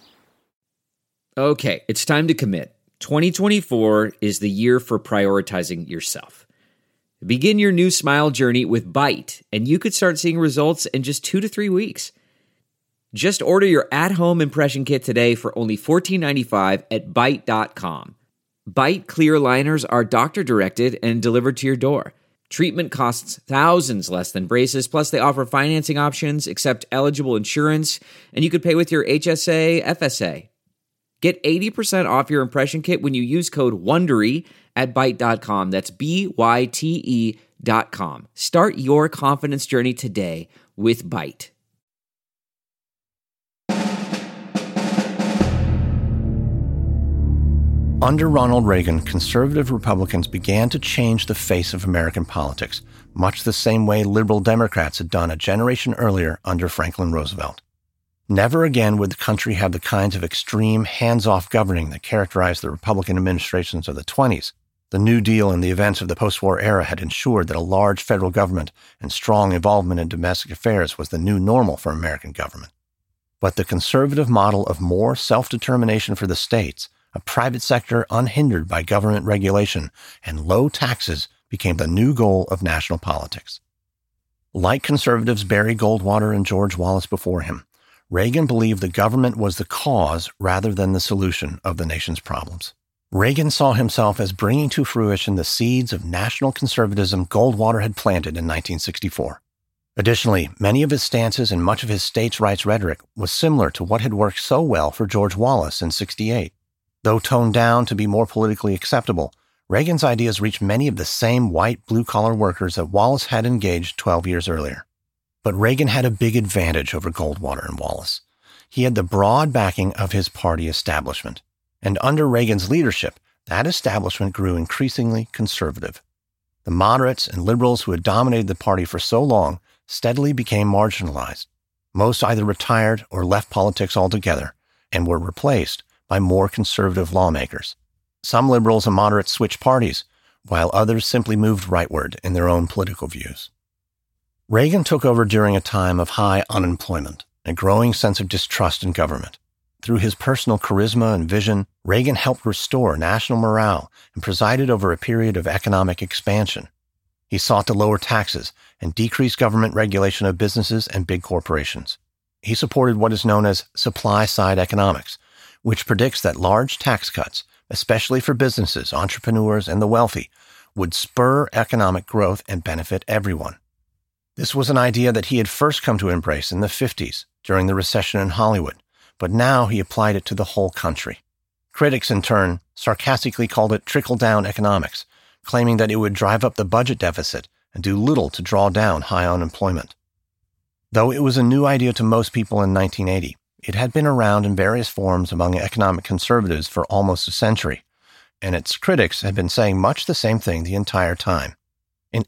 Okay, it's time to commit. 2024 is the year for prioritizing yourself. Begin your new smile journey with Byte, and you could start seeing results in just 2 to 3 weeks. Just order your at-home impression kit today for only $14.95 at Byte.com. Byte clear liners are doctor-directed and delivered to your door. Treatment costs thousands less than braces, plus they offer financing options, accept eligible insurance, and you could pay with your HSA, FSA. Get 80% off your impression kit when you use code WONDERY at Byte.com. That's BYTE.com. Start your confidence journey today with Byte. Under Ronald Reagan, conservative Republicans began to change the face of American politics, much the same way liberal Democrats had done a generation earlier under Franklin Roosevelt. Never again would the country have the kinds of extreme, hands-off governing that characterized the Republican administrations of the 20s. The New Deal and the events of the post-war era had ensured that a large federal government and strong involvement in domestic affairs was the new normal for American government. But the conservative model of more self-determination for the states, a private sector unhindered by government regulation, and low taxes became the new goal of national politics. Like conservatives Barry Goldwater and George Wallace before him, Reagan believed the government was the cause rather than the solution of the nation's problems. Reagan saw himself as bringing to fruition the seeds of national conservatism Goldwater had planted in 1964. Additionally, many of his stances and much of his states' rights rhetoric was similar to what had worked so well for George Wallace in '68. Though toned down to be more politically acceptable, Reagan's ideas reached many of the same white, blue-collar workers that Wallace had engaged 12 years earlier. But Reagan had a big advantage over Goldwater and Wallace. He had the broad backing of his party establishment. And under Reagan's leadership, that establishment grew increasingly conservative. The moderates and liberals who had dominated the party for so long steadily became marginalized. Most either retired or left politics altogether and were replaced by more conservative lawmakers. Some liberals and moderates switched parties, while others simply moved rightward in their own political views. Reagan took over during a time of high unemployment and a growing sense of distrust in government. Through his personal charisma and vision, Reagan helped restore national morale and presided over a period of economic expansion. He sought to lower taxes and decrease government regulation of businesses and big corporations. He supported what is known as supply-side economics, which predicts that large tax cuts, especially for businesses, entrepreneurs, and the wealthy, would spur economic growth and benefit everyone. This was an idea that he had first come to embrace in the 50s during the recession in Hollywood, but now he applied it to the whole country. Critics, in turn, sarcastically called it trickle-down economics, claiming that it would drive up the budget deficit and do little to draw down high unemployment. Though it was a new idea to most people in 1980, it had been around in various forms among economic conservatives for almost a century, and its critics had been saying much the same thing the entire time. In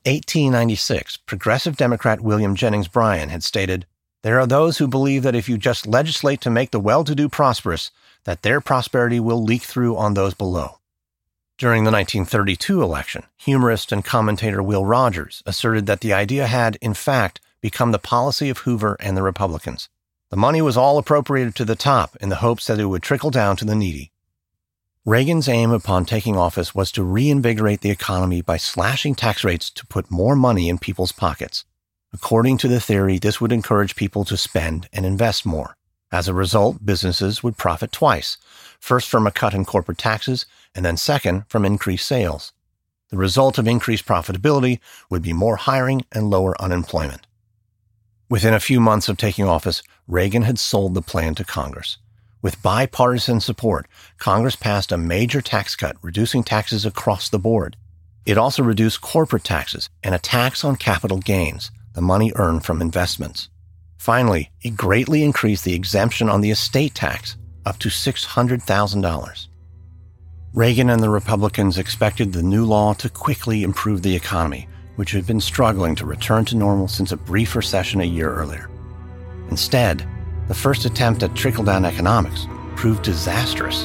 1896, progressive Democrat William Jennings Bryan had stated, "There are those who believe that if you just legislate to make the well-to-do prosperous, that their prosperity will leak through on those below." During the 1932 election, humorist and commentator Will Rogers asserted that the idea had, in fact, become the policy of Hoover and the Republicans. The money was all appropriated to the top in the hopes that it would trickle down to the needy. Reagan's aim upon taking office was to reinvigorate the economy by slashing tax rates to put more money in people's pockets. According to the theory, this would encourage people to spend and invest more. As a result, businesses would profit twice, first from a cut in corporate taxes, and then second from increased sales. The result of increased profitability would be more hiring and lower unemployment. Within a few months of taking office, Reagan had sold the plan to Congress. With bipartisan support, Congress passed a major tax cut, reducing taxes across the board. It also reduced corporate taxes and a tax on capital gains, the money earned from investments. Finally, it greatly increased the exemption on the estate tax, up to $600,000. Reagan and the Republicans expected the new law to quickly improve the economy, which had been struggling to return to normal since a brief recession a year earlier. Instead, the first attempt at trickle-down economics proved disastrous.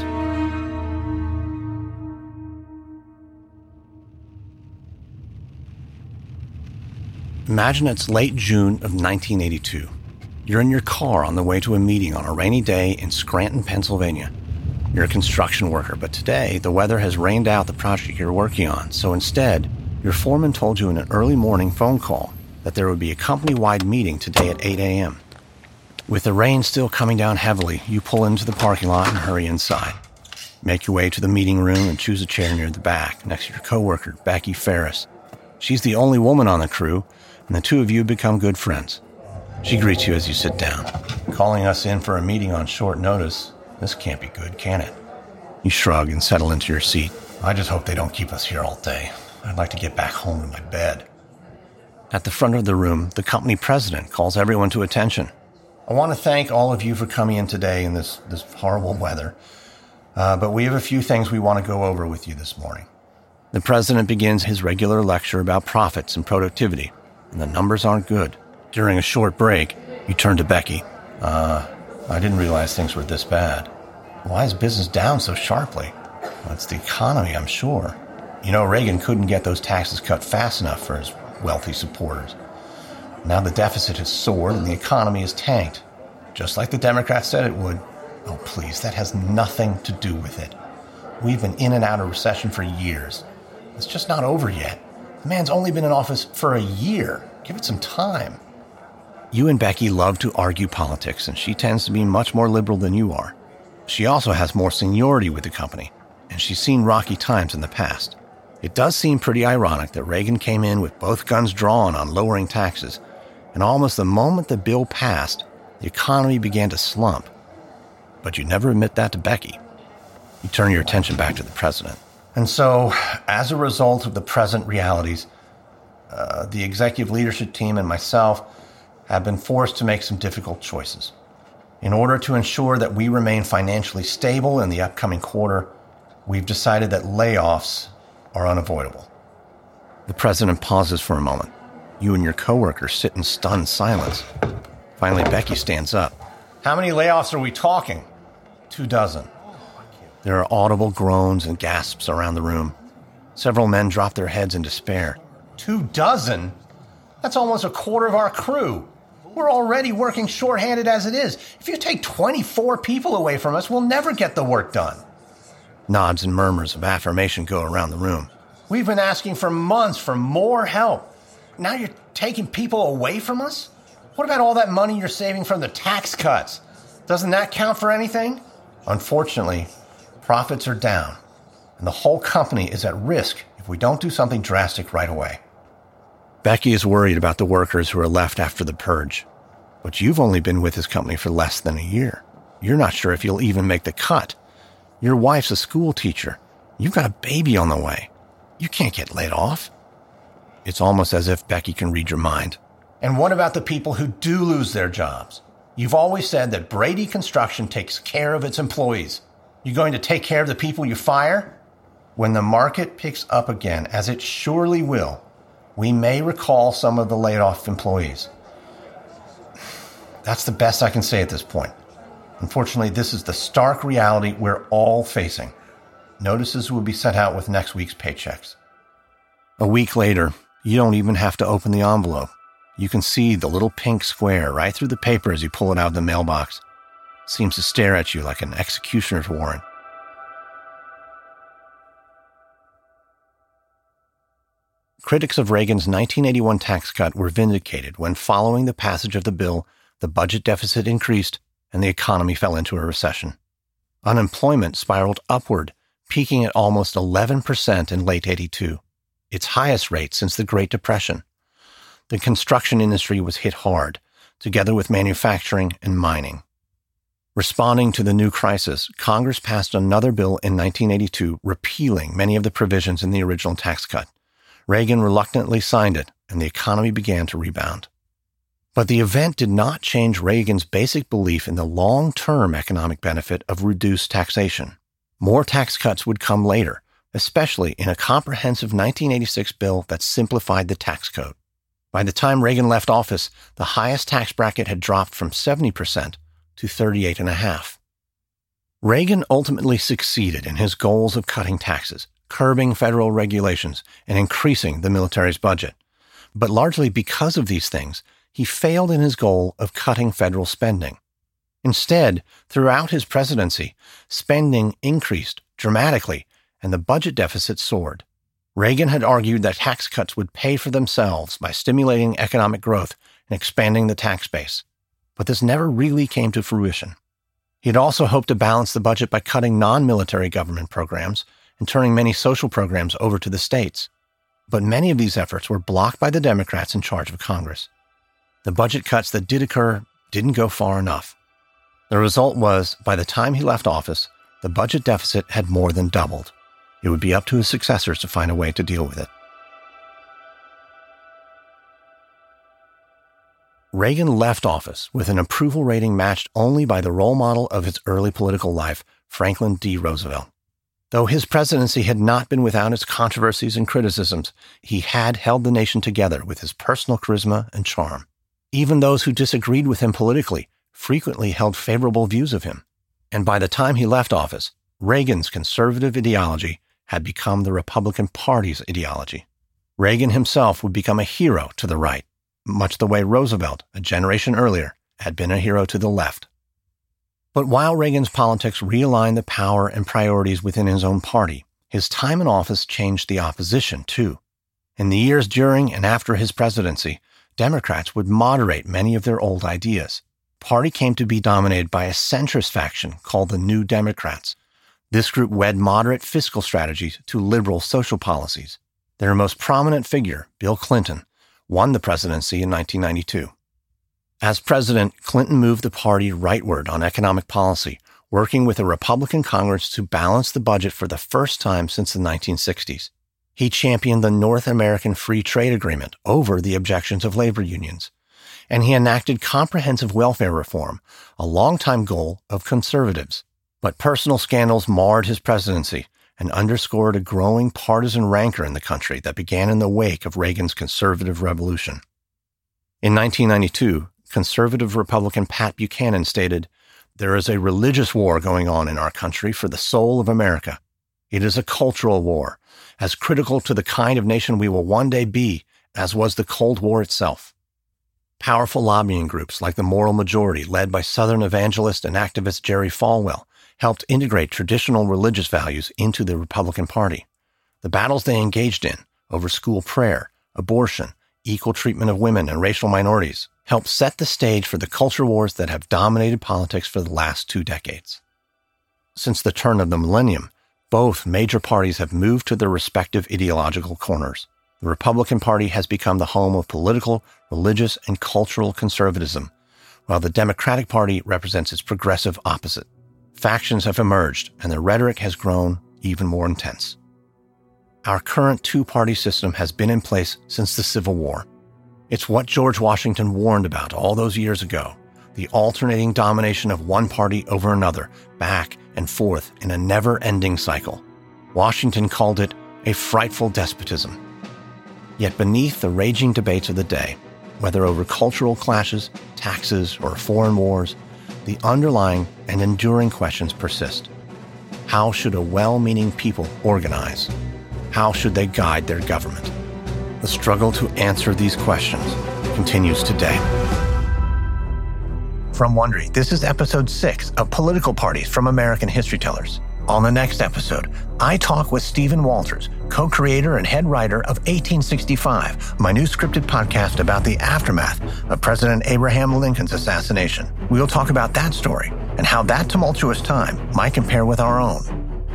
Imagine it's late June of 1982. You're in your car on the way to a meeting on a rainy day in Scranton, Pennsylvania. You're a construction worker, but today the weather has rained out the project you're working on, so instead, your foreman told you in an early morning phone call that there would be a company-wide meeting today at 8 a.m. With the rain still coming down heavily, you pull into the parking lot and hurry inside. Make your way to the meeting room and choose a chair near the back, next to your coworker, Becky Ferris. She's the only woman on the crew, and the two of you become good friends. She greets you as you sit down. "Calling us in for a meeting on short notice. This can't be good, can it?" You shrug and settle into your seat. "I just hope they don't keep us here all day. I'd like to get back home to my bed." At the front of the room, the company president calls everyone to attention. "I want to thank all of you for coming in today in this horrible weather, but we have a few things we want to go over with you this morning." The president begins his regular lecture about profits and productivity, and the numbers aren't good. During a short break, you turn to Becky. I didn't realize things were this bad. Why is business down so sharply? Well, it's the economy, I'm sure. You know, Reagan couldn't get those taxes cut fast enough for his wealthy supporters. Now the deficit has soared and the economy is tanked, just like the Democrats said it would. Oh, please, that has nothing to do with it. We've been in and out of recession for years. It's just not over yet. The man's only been in office for a year. Give it some time. You and Becky love to argue politics, and she tends to be much more liberal than you are. She also has more seniority with the company, and she's seen rocky times in the past. It does seem pretty ironic that Reagan came in with both guns drawn on lowering taxes, and almost the moment the bill passed, the economy began to slump. But you never admit that to Becky. You turn your attention back to the president. And so, as a result of the present realities, the executive leadership team and myself have been forced to make some difficult choices. In order to ensure that we remain financially stable in the upcoming quarter, we've decided that layoffs are unavoidable. The president pauses for a moment. You and your coworkers sit in stunned silence. Finally, Becky stands up. How many layoffs are we talking? 24. There are audible groans and gasps around the room. Several men drop their heads in despair. 24? That's almost a quarter of our crew. We're already working shorthanded as it is. If you take 24 people away from us, we'll never get the work done. Nods and murmurs of affirmation go around the room. We've been asking for months for more help. Now you're taking people away from us? What about all that money you're saving from the tax cuts? Doesn't that count for anything? Unfortunately, profits are down, and the whole company is at risk if we don't do something drastic right away. Becky is worried about the workers who are left after the purge. But you've only been with this company for less than a year. You're not sure if you'll even make the cut. Your wife's a school teacher. You've got a baby on the way. You can't get laid off. It's almost as if Becky can read your mind. And what about the people who do lose their jobs? You've always said that Brady Construction takes care of its employees. You going to take care of the people you fire? When the market picks up again, as it surely will, we may recall some of the laid-off employees. That's the best I can say at this point. Unfortunately, this is the stark reality we're all facing. Notices will be sent out with next week's paychecks. A week later, you don't even have to open the envelope. You can see the little pink square right through the paper as you pull it out of the mailbox. It seems to stare at you like an executioner's warrant. Critics of Reagan's 1981 tax cut were vindicated when, following the passage of the bill, the budget deficit increased and the economy fell into a recession. Unemployment spiraled upward, peaking at almost 11% in late '82, its highest rate since the Great Depression. The construction industry was hit hard, together with manufacturing and mining. Responding to the new crisis, Congress passed another bill in 1982 repealing many of the provisions in the original tax cut. Reagan reluctantly signed it, and the economy began to rebound. But the event did not change Reagan's basic belief in the long-term economic benefit of reduced taxation. More tax cuts would come later, especially in a comprehensive 1986 bill that simplified the tax code. By the time Reagan left office, the highest tax bracket had dropped from 70% to 38.5%. Reagan ultimately succeeded in his goals of cutting taxes, curbing federal regulations, and increasing the military's budget. But largely because of these things, he failed in his goal of cutting federal spending. Instead, throughout his presidency, spending increased dramatically and the budget deficit soared. Reagan had argued that tax cuts would pay for themselves by stimulating economic growth and expanding the tax base. But this never really came to fruition. He had also hoped to balance the budget by cutting non-military government programs and turning many social programs over to the states. But many of these efforts were blocked by the Democrats in charge of Congress. The budget cuts that did occur didn't go far enough. The result was, by the time he left office, the budget deficit had more than doubled. It would be up to his successors to find a way to deal with it. Reagan left office with an approval rating matched only by the role model of his early political life, Franklin D. Roosevelt. Though his presidency had not been without its controversies and criticisms, he had held the nation together with his personal charisma and charm. Even those who disagreed with him politically frequently held favorable views of him. And by the time he left office, Reagan's conservative ideology had become the Republican Party's ideology. Reagan himself would become a hero to the right, much the way Roosevelt, a generation earlier, had been a hero to the left. But while Reagan's politics realigned the power and priorities within his own party, his time in office changed the opposition, too. In the years during and after his presidency, Democrats would moderate many of their old ideas. The party came to be dominated by a centrist faction called the New Democrats. This group wed moderate fiscal strategies to liberal social policies. Their most prominent figure, Bill Clinton, won the presidency in 1992. As president, Clinton moved the party rightward on economic policy, working with a Republican Congress to balance the budget for the first time since the 1960s. He championed the North American Free Trade Agreement over the objections of labor unions. And he enacted comprehensive welfare reform, a longtime goal of conservatives. But personal scandals marred his presidency and underscored a growing partisan rancor in the country that began in the wake of Reagan's conservative revolution. In 1992, conservative Republican Pat Buchanan stated, "There is a religious war going on in our country for the soul of America. It is a cultural war, as critical to the kind of nation we will one day be as was the Cold War itself." Powerful lobbying groups like the Moral Majority, led by Southern evangelist and activist Jerry Falwell, helped integrate traditional religious values into the Republican Party. The battles they engaged in over school prayer, abortion, equal treatment of women and racial minorities helped set the stage for the culture wars that have dominated politics for the last 2 decades. Since the turn of the millennium, both major parties have moved to their respective ideological corners. The Republican Party has become the home of political, religious, and cultural conservatism, while the Democratic Party represents its progressive opposite. Factions have emerged, and the rhetoric has grown even more intense. Our current two-party system has been in place since the Civil War. It's what George Washington warned about all those years ago, the alternating domination of one party over another, back and forth in a never-ending cycle. Washington called it a frightful despotism. Yet beneath the raging debates of the day, whether over cultural clashes, taxes, or foreign wars, the underlying and enduring questions persist. How should a well-meaning people organize? How should they guide their government? The struggle to answer these questions continues today. From Wondery, this is episode 6 of Political Parties from American History Tellers. On the next episode, I talk with Stephen Walters, co-creator and head writer of 1865, my new scripted podcast about the aftermath of President Abraham Lincoln's assassination. We'll talk about that story and how that tumultuous time might compare with our own.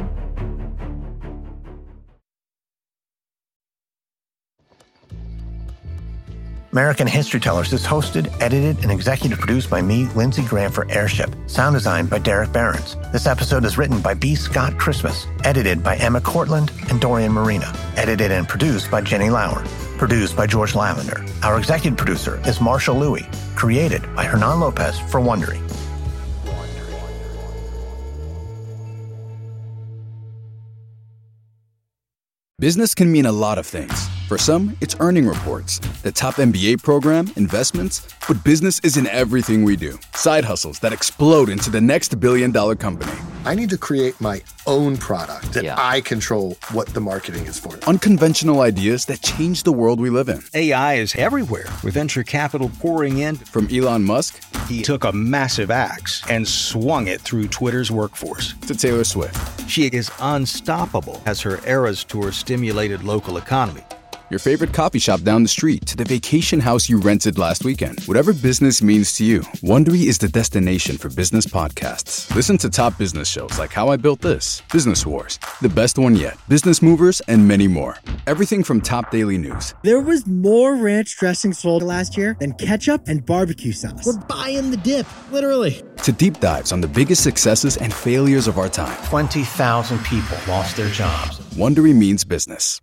American History Tellers is hosted, edited, and executive produced by me, Lindsey Graham, for Airship. Sound designed by Derek Behrens. This episode is written by B. Scott Christmas. Edited by Emma Cortland and Dorian Marina. Edited and produced by Jenny Lauer. Produced by George Lavender. Our executive producer is Marshall Louis. Created by Hernan Lopez for Wondery. Business can mean a lot of things. For some, it's earning reports, the top MBA program, investments, but business isn't everything we do. Side hustles that explode into the next billion-dollar company. I need to create my own product that I control what the marketing is for. Unconventional ideas that change the world we live in. AI is everywhere, with venture capital pouring in. From Elon Musk, he took a massive axe and swung it through Twitter's workforce. To Taylor Swift. She is unstoppable as her Eras Tour stimulated local economy. Your favorite coffee shop down the street to the vacation house you rented last weekend. Whatever business means to you, Wondery is the destination for business podcasts. Listen to top business shows like How I Built This, Business Wars, The Best One Yet, Business Movers, and many more. Everything from top daily news. There was more ranch dressing sold last year than ketchup and barbecue sauce. We're buying the dip, literally. To deep dives on the biggest successes and failures of our time. 20,000 people lost their jobs. Wondery means business.